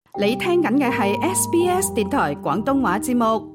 你聽緊嘅係 SBS 電台廣東話節目。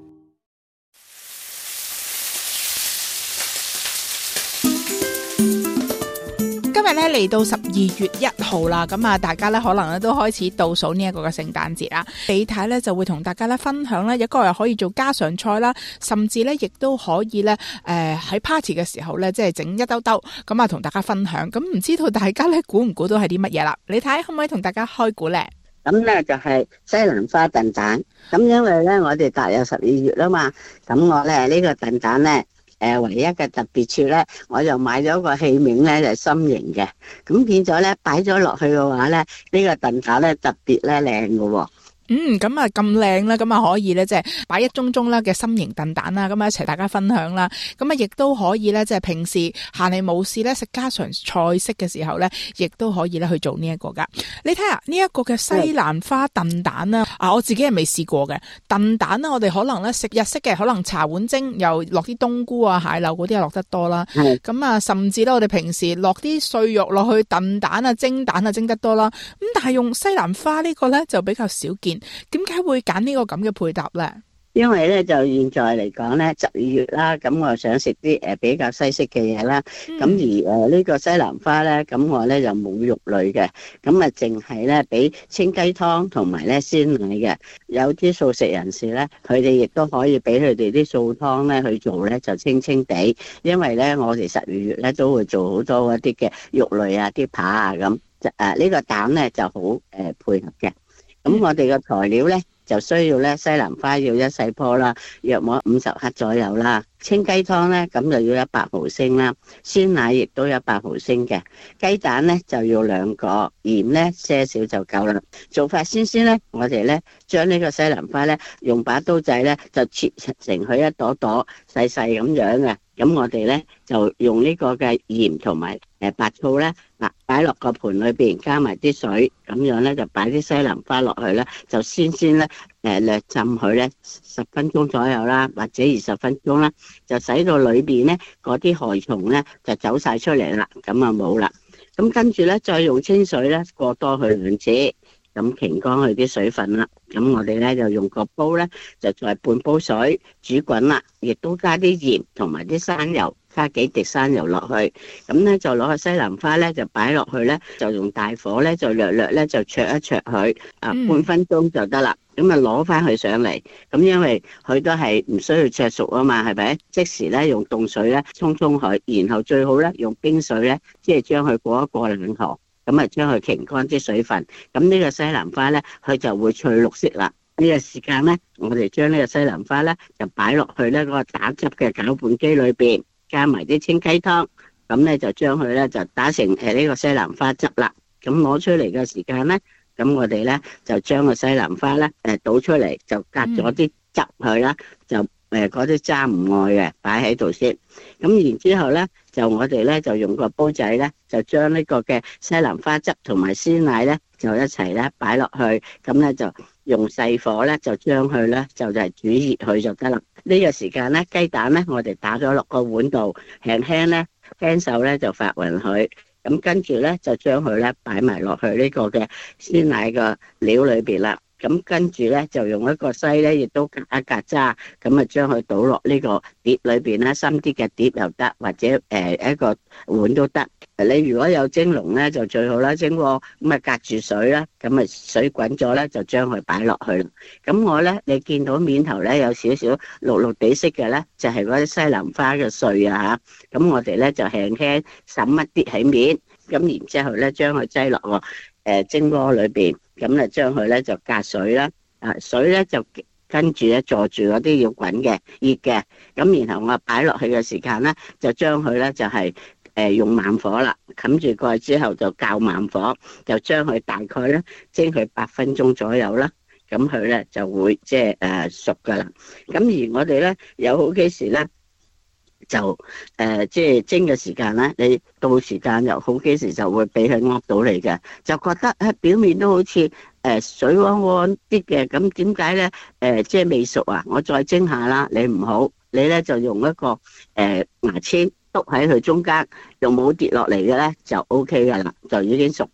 今日咧嚟到12月1號啦，咁啊，大家咧可能咧都開始倒數呢一個嘅聖誕節啦。李太咧就會同大家咧分享咧一個又可以做家常菜啦，甚至咧亦都可以咧喺 party 嘅時候咧即係整一兜兜咁啊，同大家分享。咁唔知道大家咧估唔估到係啲乜嘢啦？李太可唔可以同大家開估咧？ 咁咧就係西蘭花燉蛋。咁因為咧我哋踏入12月啦嘛，咁我咧呢個燉蛋咧唯一嘅特別處咧，我就買咗個器皿咧就係心形嘅，咁變咗咧擺咗落去嘅話咧，呢個燉蛋咧特別咧靚嘅喎。 咁啊咁靚啦，咁啊可以咧即係擺一盅盅啦嘅心形燉蛋啦，咁啊一齊大家分享啦。咁啊亦都可以咧即係平時閒嚟冇事咧食家常菜式嘅時候咧，亦都可以咧去做呢一個噶。你睇下呢一個嘅西蘭花燉蛋啦，我自己係未試過嘅燉蛋啦。我哋可能咧食日式嘅，可能茶碗蒸又落啲冬菇啊、蟹柳嗰啲啊落得多啦。咁啊甚至咧我哋平時落啲碎肉落去燉蛋啊、蒸蛋啊蒸得多啦。咁但係用西蘭花呢個咧就比較少見。點解會揀呢個咁嘅配搭呢？ 因為咧就現在嚟講咧12月啦，咁我想食啲比較西式嘅嘢啦。咁而呢個西蘭花咧，咁我咧就冇肉類嘅，咁啊淨係咧俾清雞湯同埋咧鮮奶嘅。有啲素食人士咧，佢哋亦都可以俾佢哋啲素湯咧去做咧，就清清地。因為咧我哋12月咧都會做好多一啲嘅肉類啊、啲扒啊咁。呢個蛋咧就好配合嘅。咁我哋嘅材料咧就需要咧西蘭花要一細棵啦，約莫50克左右啦。清雞湯咧咁就要100毫升啦，鮮奶亦都100毫升嘅。雞蛋咧就要2個，鹽咧些少就夠啦。做法先咧，我哋咧將呢個西蘭花咧用把刀仔咧就切成佢一朵朵細細咁樣嘅。咁我哋咧就用呢個嘅鹽同埋白醋咧擺落個盤裏邊，加埋啲水，咁樣咧就擺啲西蘭花落去咧，就先咧略浸佢咧10分鐘左右啦，或者20分鐘啦，就使到裏邊咧嗰啲害蟲咧就走晒出嚟啦，咁啊冇啦。咁跟住咧再用清水咧過多佢2次，咁擎乾佢啲水分啦。咁我哋咧就用個煲咧就再半煲水煮滾啦，亦都加啲鹽同埋啲生油。加幾滴生油落去，咁咧就攞個西蘭花咧就擺落去咧，就用大火咧就略咧就灼一灼佢，半分鐘就得啦。咁啊攞翻佢上嚟，咁因為佢都係唔需要灼熟啊嘛，係咪？即時咧用凍水咧沖佢，然後最好咧用冰水咧，即係將佢過一過冷河，咁啊將佢擎乾啲水分，咁呢個西蘭花咧佢就會翠綠色啦。呢個時間咧，我哋將呢個西蘭花咧就擺落去咧嗰個打汁嘅攪拌機裏邊。加埋啲清雞湯，咁咧就將佢咧就打成呢個西蘭花汁啦。咁攞出嚟嘅時間咧，咁我哋咧就將個西蘭花咧倒出嚟，就隔咗啲汁佢啦，就嗰啲渣唔愛嘅擺喺度先。咁然之後咧，就我哋咧就用個煲仔咧，就將呢個嘅西蘭花汁同埋鮮奶咧就一齊咧擺落去，咁咧就用細火咧就將佢咧就係煮熱佢就得啦。呢個時間咧，雞蛋咧我哋打咗落個碗度，輕輕咧輕手咧就發勻佢，咁跟住咧就將佢咧擺埋落去呢個嘅鮮奶個料裏邊啦。咁跟住咧就用一個篩咧，亦都隔一隔渣，咁啊將佢倒落呢個碟裏邊啦，深啲嘅碟又得，或者一個碗都得。你如果有蒸籠咧就最好啦，蒸鍋咁啊隔住水啦，咁啊水滾咗咧就將佢擺落去。咁我咧你見到面頭咧有少少綠綠地色嘅咧，就係嗰啲西蘭花嘅碎啊嚇。咁我哋咧就輕輕灑一啲喺面，咁然之後咧將佢擠落個蒸鍋裏邊。咁咧將佢咧就隔水啦，水咧就跟住咧坐住嗰啲要滾嘅熱嘅，咁然後我擺落去嘅時間咧，就將佢咧就係用慢火啦，冚住蓋之後就較慢火，就將佢大概咧蒸佢8分鐘左右啦，咁佢咧就會即係熟噶啦。咁而我哋咧有好幾時咧。就即係蒸嘅時間咧，你到時間又好幾時就會俾佢噏到你嘅，就覺得表面都好似水汪汪啲嘅，咁點解咧即係未熟啊？我再蒸下啦，你唔好，你咧就用一個牙籤篤喺佢中間，用冇跌落嚟嘅咧就 OK 噶啦，就已經熟噶啦。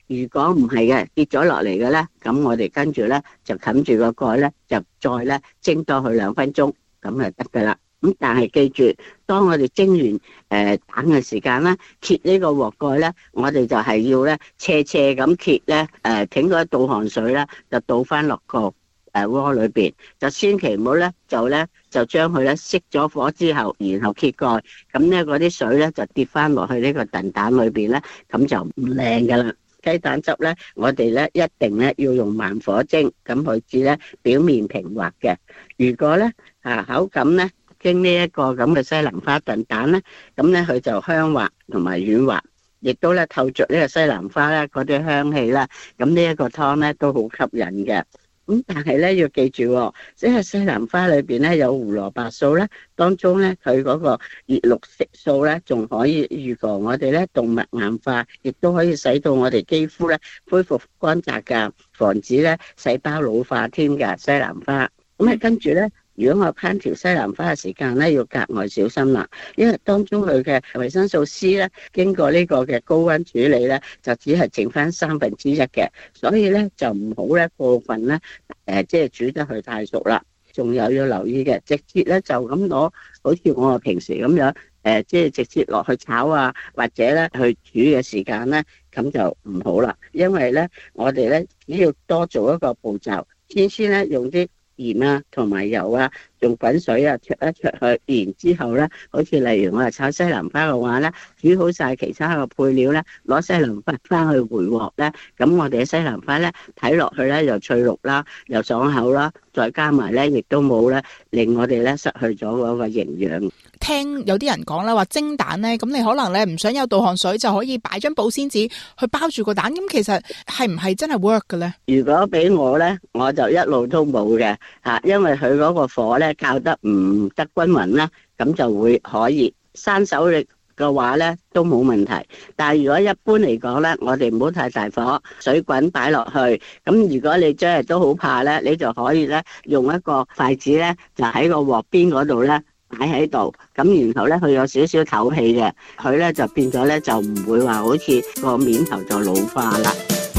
如果唔係嘅，跌咗落嚟嘅咧，咁我哋跟住咧就冚住個蓋咧，就再咧蒸多佢2分鐘，咁就得噶啦。咁但係記住，當我哋蒸完蛋嘅時間咧，揭呢個鑊蓋咧，我哋就係要咧斜咁揭咧，挺嗰一倒汗水咧，就倒翻落個鍋裏邊，就千祈唔好咧，就將佢咧熄咗火之後，然後揭蓋，咁咧嗰啲水咧就跌翻落去呢個燉蛋裏邊咧，咁就唔靚噶啦。雞蛋汁咧，我哋咧一定咧要用慢火蒸，咁佢至咧表面平滑嘅。如果咧口感咧經呢一個咁嘅西蘭花燉蛋咧，咁咧佢就香滑同埋軟滑，亦都咧透着呢個西蘭花咧嗰啲香氣啦。咁呢一個湯咧都好吸引嘅。咁但係咧要記住，即係西蘭花裏邊咧有胡蘿蔔素咧，當中咧佢嗰個葉綠色素咧，仲可以預防我哋咧動脈硬化，亦都可以使到我哋肌膚咧恢復乾澤噶，防止咧細胞老化添㗎西蘭花。咁跟住咧，如果我烹調西蘭花嘅時間咧，要格外小心啦，因為當中佢嘅維生素 C 咧，經過呢個嘅高溫處理咧，就只係剩翻1/3嘅，所以咧就唔好咧過分咧，即係煮得佢太熟啦。仲有要留意嘅，直接咧就咁攞，好似我平時咁樣，即係直接落去炒啊，或者咧去煮嘅時間咧，咁就唔好啦，因為咧我哋咧只要多做一個步驟，先咧用啲鹽啊同埋油啊，用滾水啊焯一焯去，然之後咧，好似例如我係炒西蘭花嘅話咧，煮好晒其他嘅配料咧，攞西蘭花翻去回鑊咧，咁我哋嘅西蘭花咧睇落去咧又脆綠啦，又爽口啦，再加埋咧亦都冇咧令我哋咧失去咗嗰個營養。 聽有啲人講啦，話蒸蛋咧，咁你可能咧唔想有倒汗水，就可以擺張保鮮紙去包住個蛋。咁其實係唔係真係 work 嘅咧？ 如果俾我咧，我就一路都冇嘅吓，因為佢嗰個火咧較得唔得均勻啦，咁就會可以生手力嘅話咧都冇問題。但係如果一般嚟講咧，我哋唔好太大火，水滾擺落去。咁如果你真係都好怕咧，你就可以咧用一個筷子咧，就喺個鑊邊嗰度咧擺喺度，咁然後咧佢有少少透氣嘅，佢咧就變咗咧就唔會話好似個面頭就老化啦。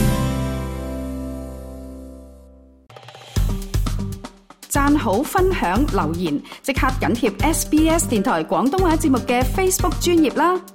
讚好、分享、留言，即刻緊貼SBS 電台廣東話節目嘅 Facebook 專頁啦！